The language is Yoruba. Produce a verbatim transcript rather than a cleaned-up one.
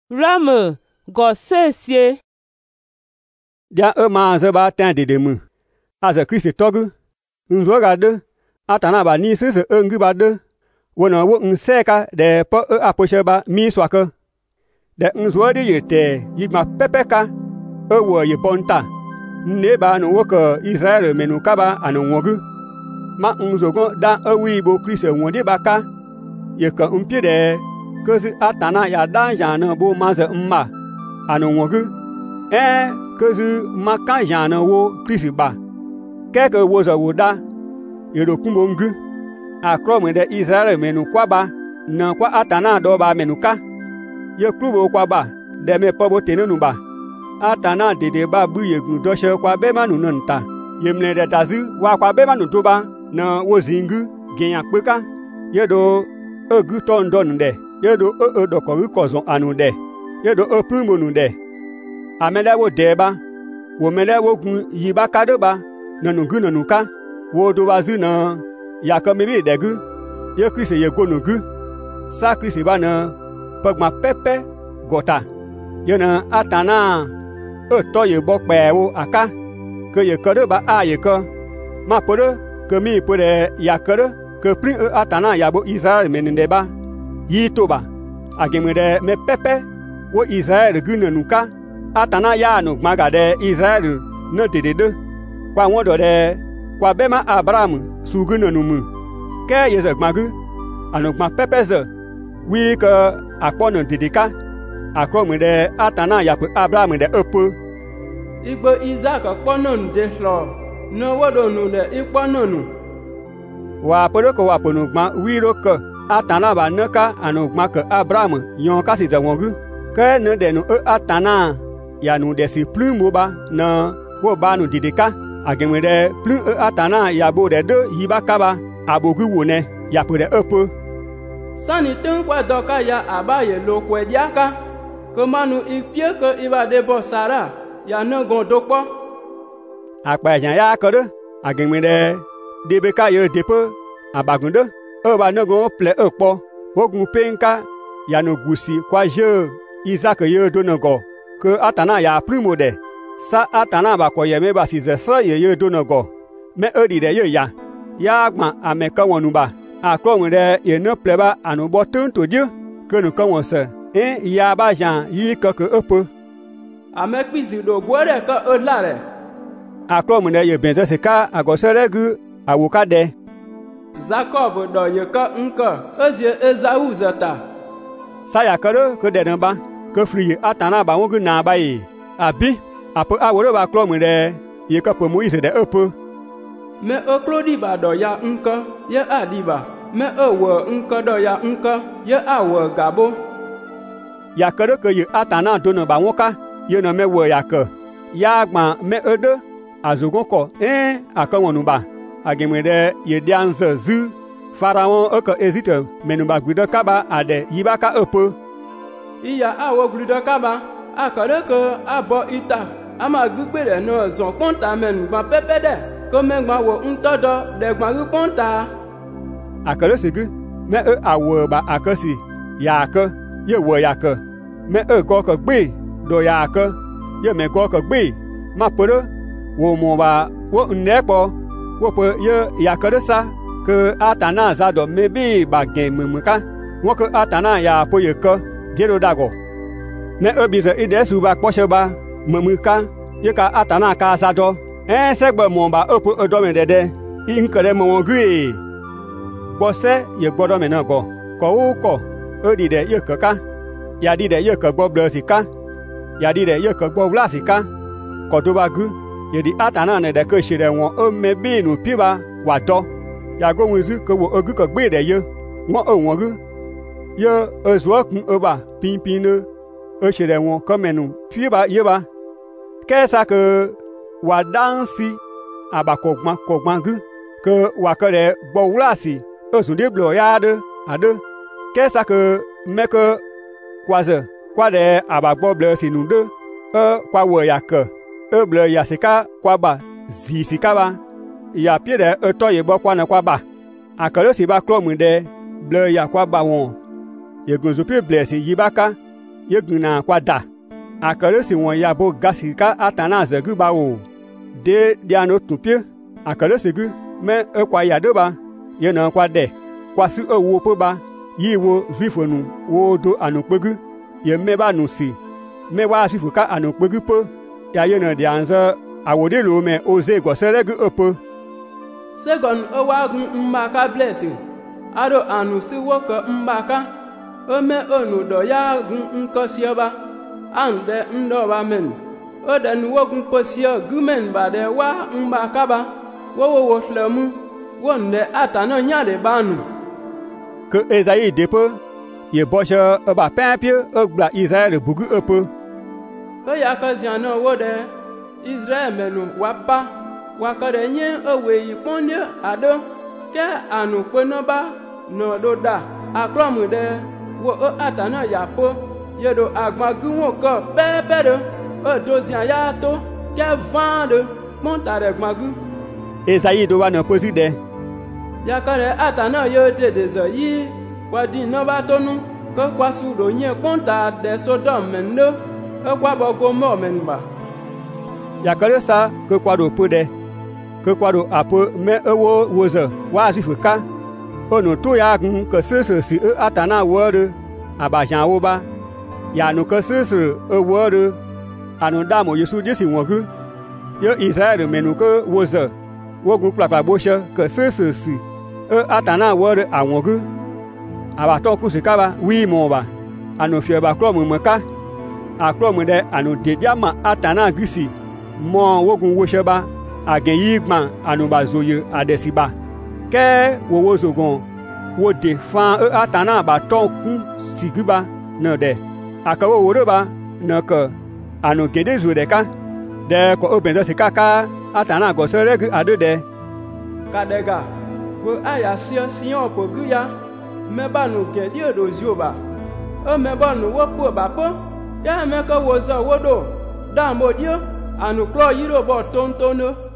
Rame go sesie. Dia e ma ze ba tan de de mu. Aze Christ togu. Nzo ga de. Atana ba ni se se ngi ba de. Wona wo nseka de po e aposhe ba mi swaka. De nzo de yete yigma pepeka. E wo ye bonta. Ne ba no wo ko Israel menu kaba anu wogu. Ma nzo go da e wi bo Christ wonde ba ka. Ye ko mpie de kozi atana ya da jana bo maze mma anu wogu. Eh kozi maka jana wo Christ ba. Keke wo zo wo da. Ye do kumbo ngu. Akro de Israel menu kwa ba na kwa atana do ba menu ka. Ye krubo kwa ba de me pobo tenenu ba. Atana dede ba bu ye gun doshe kwa be manu nta. Ye mle de tazi wa kwa be manu to ba na wo zingu genya peka. Ye do egu ton don de. Ye do e e do ko ko zon anu de. Ye do e primo nu de. Amele wo de ba. Wo mele wo gun yi ba ka de ba. Nanu gu nanu ka. Wo do ba zu na ya ka mi bi de gu. Ye Christ ye go nu gu. Sa Christ ba na pagma pepe gota. Ye na atana e to ye bo pe wo aka. Ke ye ka de ba a ye ka. Ma po de ke mi po de ya ka de ke prin e atana ya bo Israel menende ba. Yi to ba. Ageme de me pepe wo Israel gu nanu ka. Atana ya no gmaga de Israel no dede de. Kwa won do de kwa bema Abraham sugu nanu mu. Ke ye ze gmagu anu gma pepe ze. Wi ke akpono dede ka. Akro mu de atana ya pe Abraham de epo. Igbo Isaac akpono de hlo. No wodo nu le ikpono nu. Wa podo ko wa ponu gma wi ro ke atana ba neka anu gma ke Abraham yon ka si ze wongu. Ke ne de nu e atana ya nu de si plus mo ba na wo ba nu dede ka. Ageme de plus e atana ya bo de de yiba kaba abogu wone ya po de epo. Sani ten kwa doka ya abaye lo kwe diaka. Komanu ipie ke iba de bo Sara ya no gondokpo. Akpa jan ya ko de ageme de debe ka ye depo abagunde e ba no go ple epo wogun penka ya no gusi kwa je Isaac ye do no go ke atana ya primo de. Sa atana ba ko ye me ba si ze sra ye ye do no go. Me odi de ye ya. Ya gba ame ka wonu ba. Akro won de ye no ple ba anu bo tun to je. Ke nu ka won se. Eh ya ba jan yi ka ke epo. Ame kpizi do gwore ka olare. Akro won de ye benze se ka agosere gu awoka de. Jacob do ye ka nka ezie Esau zata. Sa ya kare ke de ba. Ke fri atana ba won gu na ba yi. Abi apo awore ba kro mu de ye ka po Moise de epo. Me oklodi ba do ya nka ye adiba. Me owo nka do ya nka ye awo gabo. Ya kare ke ye atana do no ba won ka ye no me wo ya ke. Ya gba me ede azogon ko eh akawonu ba. Ageme de ye dianze zu Pharaon e ke Ezite menu ba gbido kaba ade yiba ka epo. Iya awo gbido kaba akare ke abo ita ama gbigbe re no zon ponta menu gba pepe de ko me gba wo ntodo de gba ru ponta. Akare sigi me e awo ba akasi ya ke ye wo ya ke me e go ke gbe do ya ke ye me go ke gbe ma poro wo mo ba wo nepo wo po ye ya ke sa ke atana za do me bi ba gen mumuka wo ke atana ya po ye ke jero dago. Ne obize ide suba kposhe ba mamuka ye ka atana ka sado en segbe mo ba opo odome dede inkere mo gui bose ye gbodo me na go ko u ko odi de ye kaka ya di de ye ka gbo blosika ya di de ye ka gbo blasika ko do ba gu ye di atana ne de ko shire won o me bi nu piba wa do ya go wizu ko wo ogu ko gbe de ye won o won gu ye ozo kun oba pinpin ne e chere won komenu piba yeba kesa ke wa dansi abakogma kogmangu ke wa kere gbowlasi osun de blo ya de ade kesa ke meke kwaze kwade abagbo blo sinu de e kwa wo ya ke e blo ya sika kwa ba zi sika ba ya pie de e to ye bo kwa na kwa ba akere si ba kro mu de blo ya kwa ba won ye gonzo pie blesi yibaka ye gna kwa da akare si won ya bo gasika atana zegu ba o de dia no tupie akare segu me e kwa ya do ba ye na kwa de kwa su owo po ba yi wo zwifonu wo do anukpegu ye me ba nu si me wa swifu ka anukpegu po ya ye na dia nza awode lo me oze goseregu opo segon owagun mmaka blessing ado anu si woke mmaka ome onu do ya gun nkosiaba ande ndo ba men oden wogun posio gumen ba de wa mmaka ba wo wo wo flemu wonde atano nyade banu ke Esaïe depo ye boshe ba pempie ogba Israël bugu opo ko ya ka ziano wode Israël menu wapa wakade nye owe yiponye ado ke anu kwenoba no do da akromu de wo o atana yapo yedo agmagun wo ko pepedo o dozia ya to ke vande montare gmagun Esaïe do wa no poside yakare atana yo dede zo yi wadi no ba tonu ko kwasu do nye konta de Sodom menno e kwa bogo mo menba yakare sa ko kwa do pode ko kwa do apo me ewo wozo wa azifuka onu to ya gun ko sese si e atana wode abajan wo ba ya no ko sese e wode anu damo Yesu disi wogu yo Israel menu ko wozo wogun plapa boshe ko sese si e atana wode awogu abato kusikaba wi mo ba anu fie ba krom meka akrom de anu dediama atana gisi mo wogun wosheba agen yigman anu bazoye adesiba ke wo wozogon wo de fan e atana ba ton kun siguba no de akawo woroba no ko anu gede zo de ka de ko obenzo sikaka atana go sereg ado de kadega wo aya sio sion poguya mebanu gede odozioba o mebanu wopo bapo ya meko wozo wodo dambo dio anu kro yiro bo tontono